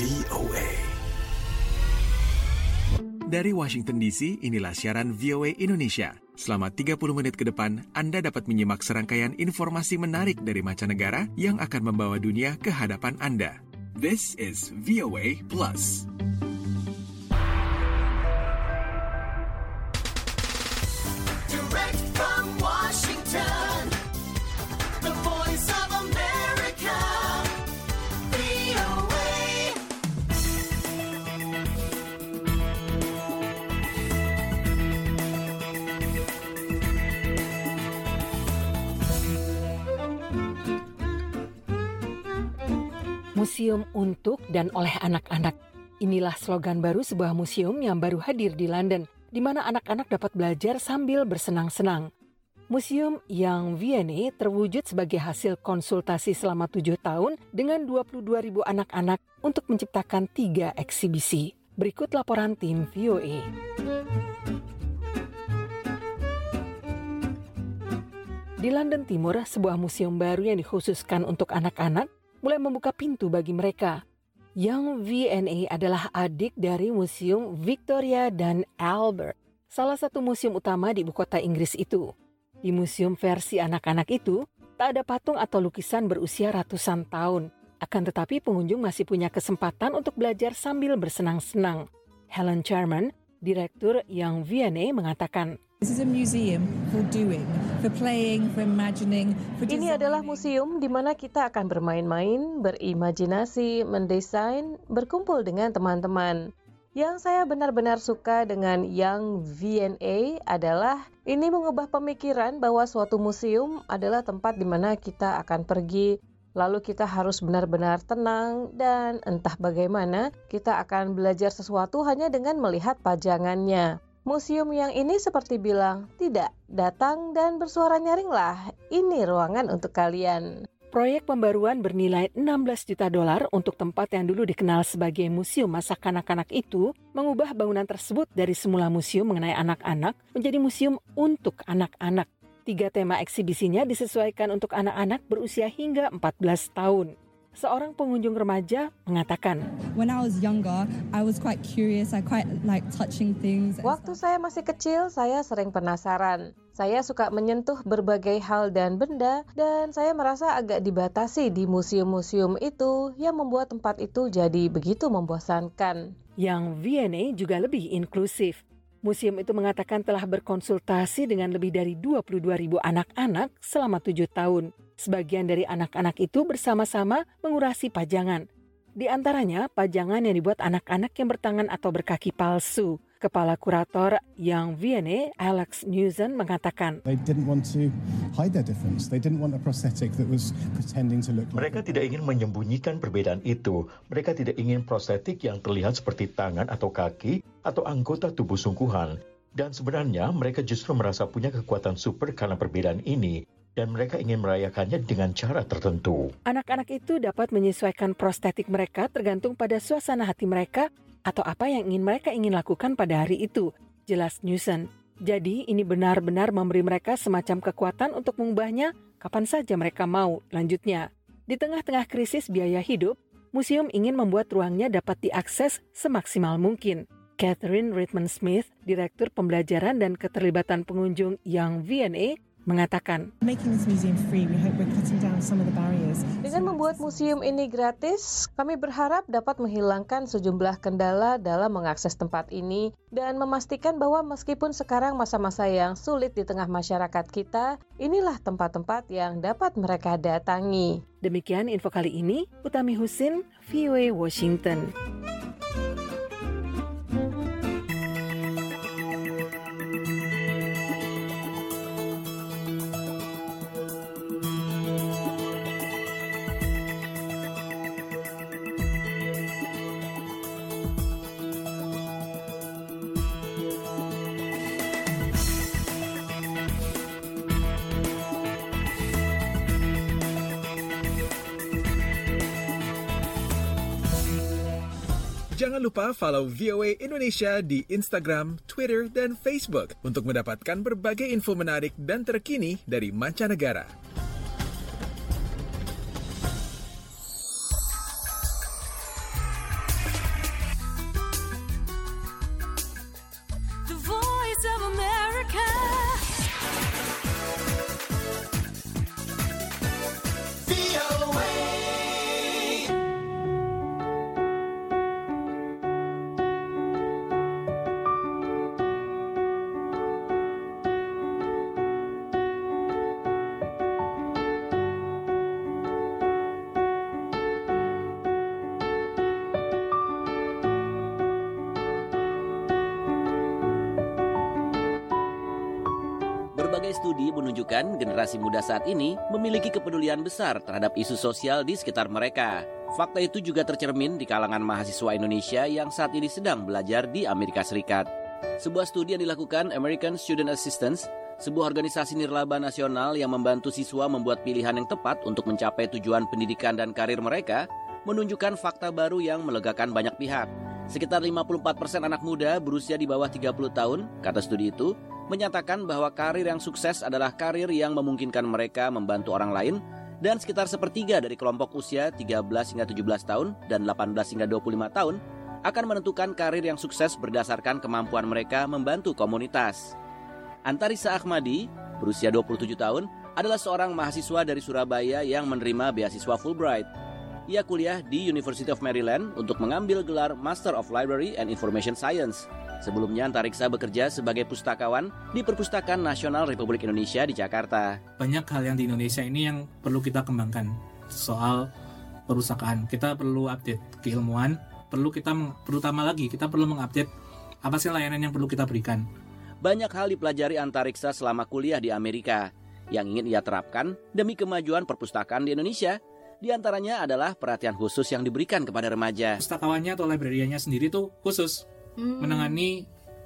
VOA. Dari Washington DC, inilah siaran VOA Indonesia. Selama 30 menit ke depan, Anda dapat menyimak serangkaian informasi menarik dari mancanegara yang akan membawa dunia ke hadapan Anda. This is VOA Plus. Direct from Washington, the voice of America, VOA. Museum untuk dan oleh anak-anak. Inilah slogan baru sebuah museum yang baru hadir di London, di mana anak-anak dapat belajar sambil bersenang-senang. Museum yang V&A terwujud sebagai hasil konsultasi selama 7 tahun dengan 22.000 anak-anak untuk menciptakan 3 eksibisi. Berikut laporan tim VOA. Di London Timur, sebuah museum baru yang dikhususkan untuk anak-anak mulai membuka pintu bagi mereka. Yang V&A adalah adik dari Museum Victoria dan Albert, salah satu museum utama di ibu kota Inggris itu. Di museum versi anak-anak itu, tak ada patung atau lukisan berusia ratusan tahun. Akan tetapi pengunjung masih punya kesempatan untuk belajar sambil bersenang-senang. Helen Charman, direktur Yang V&A mengatakan, This is a museum for doing, for playing, for imagining, for designing. Ini adalah museum di mana kita akan bermain-main, berimajinasi, mendesain, berkumpul dengan teman-teman. Yang saya benar-benar suka dengan Young V&A adalah ini mengubah pemikiran bahwa suatu museum adalah tempat di mana kita akan pergi, lalu kita harus benar-benar tenang dan entah bagaimana kita akan belajar sesuatu hanya dengan melihat pajangannya. Museum yang ini seperti bilang, tidak, datang dan bersuara nyaringlah, ini ruangan untuk kalian. Proyek pembaruan bernilai $16 juta untuk tempat yang dulu dikenal sebagai museum masa kanak-kanak itu mengubah bangunan tersebut dari semula museum mengenai anak-anak menjadi museum untuk anak-anak. 3 tema eksibisinya disesuaikan untuk anak-anak berusia hingga 14 tahun. Seorang pengunjung remaja mengatakan, When I was younger, I was quite curious. I quite like touching things. Waktu saya masih kecil, saya sering penasaran. Saya suka menyentuh berbagai hal dan benda, dan saya merasa agak dibatasi di museum-museum itu yang membuat tempat itu jadi begitu membosankan. Yang V&A juga lebih inklusif. Museum itu mengatakan telah berkonsultasi dengan lebih dari 22.000 anak-anak selama 7 tahun. Sebagian dari anak-anak itu bersama-sama mengurasi pajangan. Di antaranya, pajangan yang dibuat anak-anak yang bertangan atau berkaki palsu. Kepala kurator Young V&A, Alex Newson, mengatakan, Mereka tidak ingin menyembunyikan perbedaan itu. Mereka tidak ingin prostetik yang terlihat seperti tangan atau kaki atau anggota tubuh sungguhan. Dan sebenarnya mereka justru merasa punya kekuatan super karena perbedaan ini. Dan mereka ingin merayakannya dengan cara tertentu. Anak-anak itu dapat menyesuaikan prostetik mereka tergantung pada suasana hati mereka atau apa yang mereka ingin lakukan pada hari itu, jelas Newson. Jadi ini benar-benar memberi mereka semacam kekuatan untuk mengubahnya kapan saja mereka mau, lanjutnya. Di tengah-tengah krisis biaya hidup, museum ingin membuat ruangnya dapat diakses semaksimal mungkin. Catherine Redmond-Smith, Direktur Pembelajaran dan Keterlibatan Pengunjung Young V&A, mengatakan, Dengan membuat museum ini gratis, kami berharap dapat menghilangkan sejumlah kendala dalam mengakses tempat ini dan memastikan bahwa meskipun sekarang masa-masa yang sulit di tengah masyarakat kita, inilah tempat-tempat yang dapat mereka datangi. Demikian info kali ini, Utami Husin, VOA Washington. Jangan lupa follow VOA Indonesia di Instagram, Twitter, dan Facebook untuk mendapatkan berbagai info menarik dan terkini dari mancanegara. Berbagai studi menunjukkan generasi muda saat ini memiliki kepedulian besar terhadap isu sosial di sekitar mereka. Fakta itu juga tercermin di kalangan mahasiswa Indonesia yang saat ini sedang belajar di Amerika Serikat. Sebuah studi yang dilakukan American Student Assistance, sebuah organisasi nirlaba nasional yang membantu siswa membuat pilihan yang tepat untuk mencapai tujuan pendidikan dan karir mereka, menunjukkan fakta baru yang melegakan banyak pihak. Sekitar 54% anak muda berusia di bawah 30 tahun, kata studi itu, menyatakan bahwa karir yang sukses adalah karir yang memungkinkan mereka membantu orang lain, dan sekitar sepertiga dari kelompok usia 13 hingga 17 tahun dan 18 hingga 25 tahun akan menentukan karir yang sukses berdasarkan kemampuan mereka membantu komunitas. Antarisa Ahmadi, berusia 27 tahun, adalah seorang mahasiswa dari Surabaya yang menerima beasiswa Fulbright. Ia kuliah di University of Maryland untuk mengambil gelar Master of Library and Information Science. Sebelumnya Antariksa bekerja sebagai pustakawan di Perpustakaan Nasional Republik Indonesia di Jakarta. Banyak hal yang di Indonesia ini yang perlu kita kembangkan soal perpustakaan. Kita perlu update keilmuan, terutama lagi kita perlu mengupdate apa sih layanan yang perlu kita berikan. Banyak hal dipelajari Antariksa selama kuliah di Amerika yang ingin ia terapkan demi kemajuan perpustakaan di Indonesia. Di antaranya adalah perhatian khusus yang diberikan kepada remaja. Pustakawannya atau librariannya sendiri tuh khusus menangani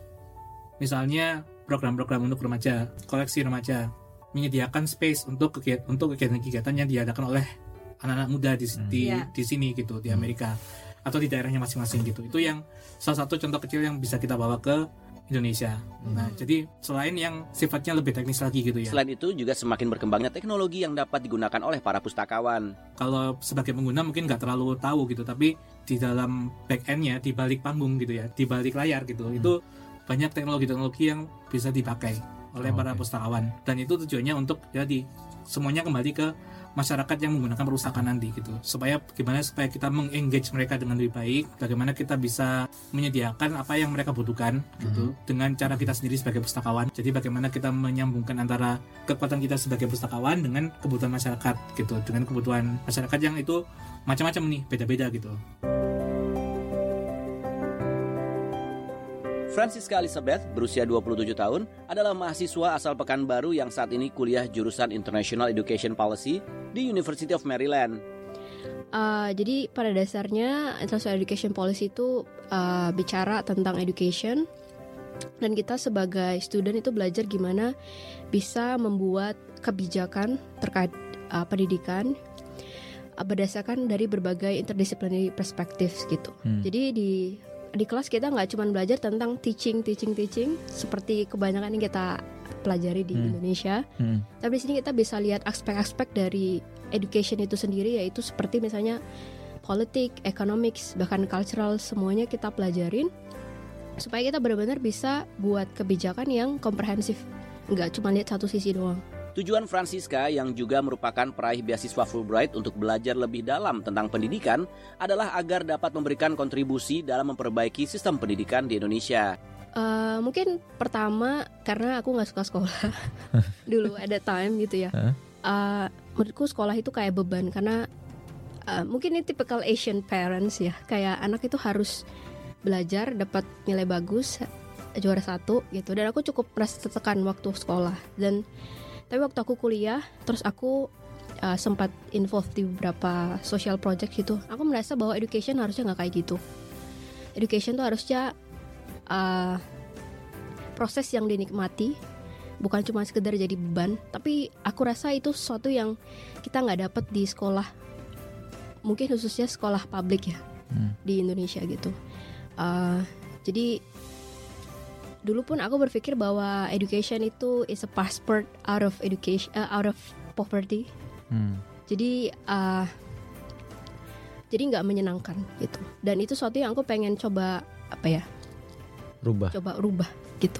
misalnya program-program untuk remaja, koleksi remaja, menyediakan space untuk kegiatan-kegiatan yang diadakan oleh anak-anak muda di sini gitu, di Amerika atau di daerahnya masing-masing gitu. Itu yang salah satu contoh kecil yang bisa kita bawa ke Indonesia. Nah, jadi selain yang sifatnya lebih teknis lagi gitu ya. Selain itu juga semakin berkembangnya teknologi yang dapat digunakan oleh para pustakawan. Kalau sebagai pengguna mungkin nggak terlalu tahu gitu, tapi di dalam back end-nya, di balik panggung gitu ya, di balik layar gitu, itu banyak teknologi-teknologi yang bisa dipakai oleh para pustakawan. Dan itu tujuannya untuk jadi semuanya kembali ke masyarakat yang menggunakan perpustakaan nanti gitu. Supaya kita meng-engage mereka dengan lebih baik, bagaimana kita bisa menyediakan apa yang mereka butuhkan gitu dengan cara kita sendiri sebagai pustakawan. Jadi bagaimana kita menyambungkan antara kekuatan kita sebagai pustakawan dengan kebutuhan masyarakat gitu, dengan kebutuhan masyarakat yang itu macam-macam nih, beda-beda gitu. Francisca Elizabeth, berusia 27 tahun, adalah mahasiswa asal Pekanbaru yang saat ini kuliah jurusan International Education Policy di University of Maryland. Jadi pada dasarnya International Education Policy itu bicara tentang education, dan kita sebagai student itu belajar gimana bisa membuat kebijakan terkait pendidikan berdasarkan dari berbagai interdisciplinary perspectives gitu. Jadi di kelas kita nggak cuma belajar tentang teaching seperti kebanyakan yang kita pelajari di Indonesia, tapi di sini kita bisa lihat aspek-aspek dari education itu sendiri, yaitu seperti misalnya politik, economics, bahkan cultural, semuanya kita pelajarin supaya kita benar-benar bisa buat kebijakan yang komprehensif, nggak cuma lihat satu sisi doang. Tujuan Francisca yang juga merupakan peraih beasiswa Fulbright untuk belajar lebih dalam tentang pendidikan adalah agar dapat memberikan kontribusi dalam memperbaiki sistem pendidikan di Indonesia. Mungkin pertama karena aku nggak suka sekolah dulu at that time gitu ya. Menurutku sekolah itu kayak beban karena mungkin ini typical Asian parents ya, kayak anak itu harus belajar dapat nilai bagus, juara 1 gitu, dan aku cukup merasa tertekan waktu sekolah. Tapi waktu aku kuliah, terus aku sempat involved di beberapa social project gitu, aku merasa bahwa education harusnya nggak kayak gitu. Education tuh harusnya proses yang dinikmati, bukan cuma sekedar jadi beban. Tapi aku rasa itu sesuatu yang kita nggak dapat di sekolah, mungkin khususnya sekolah publik ya di Indonesia gitu. Jadi dulu pun aku berpikir bahwa education itu is a passport out of education, out of poverty. Jadi nggak menyenangkan gitu. Dan itu sesuatu yang aku pengen coba rubah gitu.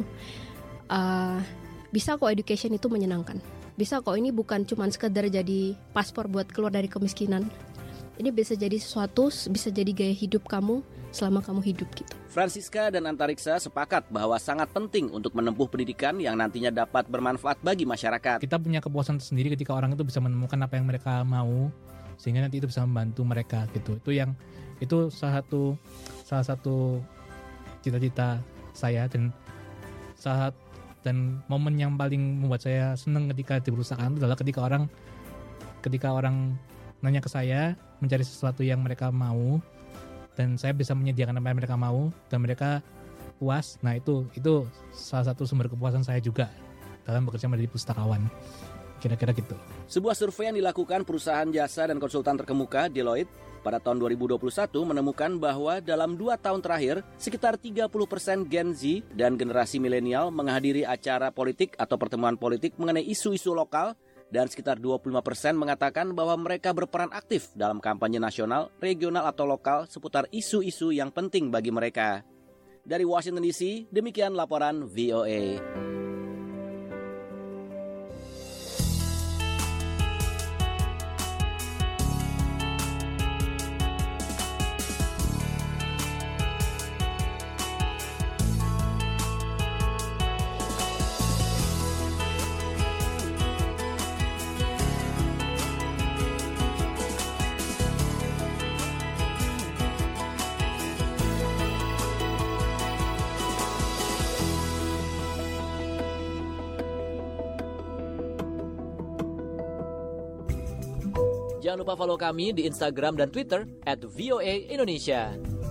Bisa kok education itu menyenangkan. Bisa kok ini bukan cuma sekedar jadi paspor buat keluar dari kemiskinan. Ini bisa jadi sesuatu, bisa jadi gaya hidup kamu selama kamu hidup gitu. Francisca dan Antariksa sepakat bahwa sangat penting untuk menempuh pendidikan yang nantinya dapat bermanfaat bagi masyarakat. Kita punya kepuasan tersendiri ketika orang itu bisa menemukan apa yang mereka mau, sehingga nanti itu bisa membantu mereka gitu. Itu salah satu cita-cita saya, dan Dan momen yang paling membuat saya senang ketika di perusahaan itu adalah ketika orang nanya ke saya, mencari sesuatu yang mereka mau, dan saya bisa menyediakan apa yang mereka mau, dan mereka puas. Nah itu salah satu sumber kepuasan saya juga dalam bekerja menjadi pustakawan. Kira-kira gitu. Sebuah survei yang dilakukan perusahaan jasa dan konsultan terkemuka Deloitte pada tahun 2021 menemukan bahwa dalam 2 tahun terakhir, sekitar 30% Gen Z dan generasi milenial menghadiri acara politik atau pertemuan politik mengenai isu-isu lokal, dan sekitar 25% mengatakan bahwa mereka berperan aktif dalam kampanye nasional, regional atau lokal seputar isu-isu yang penting bagi mereka. Dari Washington DC, demikian laporan VOA. Jangan lupa follow kami di Instagram dan Twitter @VOA_Indonesia.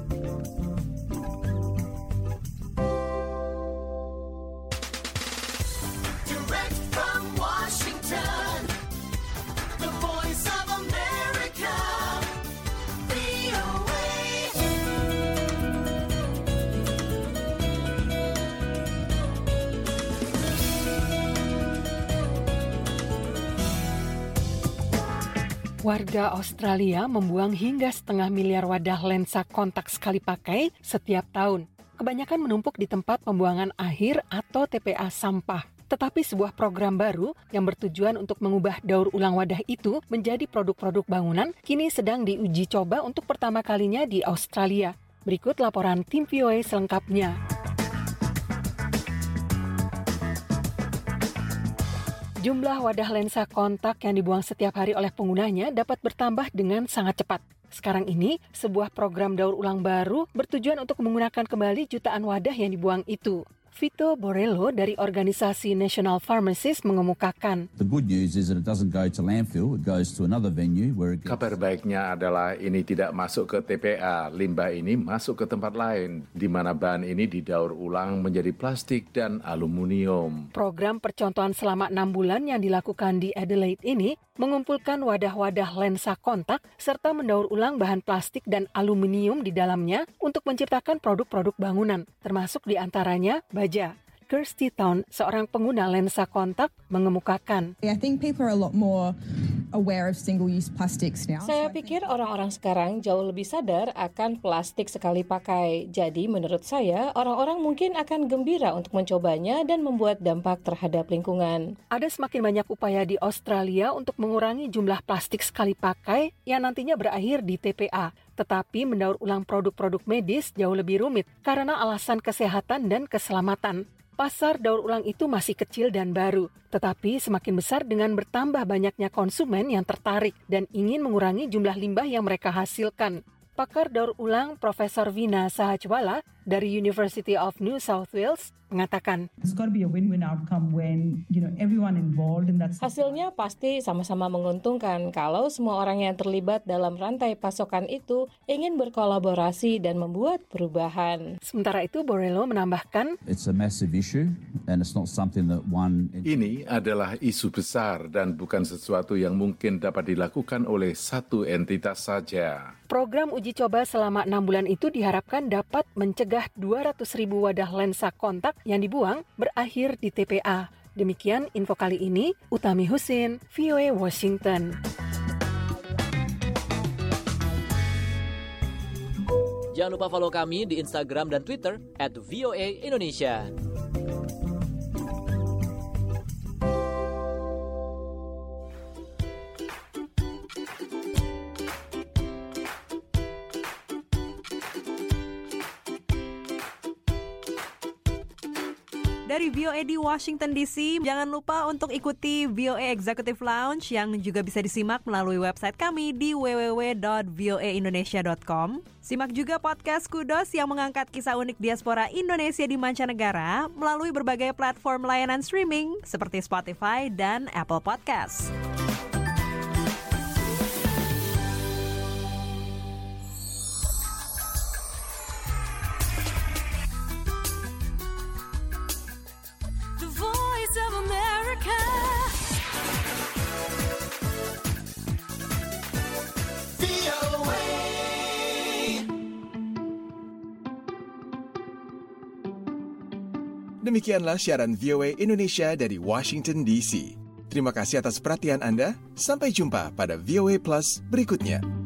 Direct from Washington, the voice of America, VOA. Warga Australia membuang hingga 0,5 miliar wadah lensa kontak sekali pakai setiap tahun. Kebanyakan menumpuk di tempat pembuangan akhir atau TPA sampah. Tetapi sebuah program baru yang bertujuan untuk mengubah daur ulang wadah itu menjadi produk-produk bangunan kini sedang diuji coba untuk pertama kalinya di Australia. Berikut laporan tim VOA selengkapnya. Jumlah wadah lensa kontak yang dibuang setiap hari oleh penggunanya dapat bertambah dengan sangat cepat. Sekarang ini, sebuah program daur ulang baru bertujuan untuk menggunakan kembali jutaan wadah yang dibuang itu. Vito Borrello dari organisasi National Pharmacists mengemukakan. The good news is that it doesn't go to landfill, it goes to another venue where it gets... Kabar baiknya adalah ini tidak masuk ke TPA, limbah ini masuk ke tempat lain, di mana bahan ini didaur ulang menjadi plastik dan aluminium. Program percontohan selama 6 bulan yang dilakukan di Adelaide ini mengumpulkan wadah-wadah lensa kontak serta mendaur ulang bahan plastik dan aluminium di dalamnya untuk menciptakan produk-produk bangunan, termasuk diantaranya baja. Kirsty Town, seorang pengguna lensa kontak, mengemukakan. I think people are a lot more aware of single-use plastics now. Saya pikir orang-orang sekarang jauh lebih sadar akan plastik sekali pakai. Jadi menurut saya, orang-orang mungkin akan gembira untuk mencobanya dan membuat dampak terhadap lingkungan. Ada semakin banyak upaya di Australia untuk mengurangi jumlah plastik sekali pakai yang nantinya berakhir di TPA. Tetapi mendaur ulang produk-produk medis jauh lebih rumit karena alasan kesehatan dan keselamatan. Pasar daur ulang itu masih kecil dan baru, tetapi semakin besar dengan bertambah banyaknya konsumen yang tertarik dan ingin mengurangi jumlah limbah yang mereka hasilkan. Pakar daur ulang Profesor Vina Sahajwala dari University of New South Wales mengatakan, hasilnya pasti sama-sama menguntungkan kalau semua orang yang terlibat dalam rantai pasokan itu ingin berkolaborasi dan membuat perubahan. Sementara itu, Borrello menambahkan, Ini adalah isu besar dan bukan sesuatu yang mungkin dapat dilakukan oleh satu entitas saja. Program uji coba selama 6 bulan itu diharapkan dapat mencegah 200.000 wadah lensa kontak yang dibuang berakhir di TPA. Demikian info kali ini, Utami Husin, VOA Washington. Jangan lupa follow kami di Instagram dan Twitter @VOA_Indonesia. Dari VOA di Washington DC, jangan lupa untuk ikuti VOA Executive Lounge yang juga bisa disimak melalui website kami di www.voaindonesia.com. Simak juga podcast Kudos yang mengangkat kisah unik diaspora Indonesia di mancanegara melalui berbagai platform layanan streaming seperti Spotify dan Apple Podcasts. Demikianlah siaran VOA Indonesia dari Washington DC. Terima kasih atas perhatian Anda. Sampai jumpa pada VOA Plus berikutnya.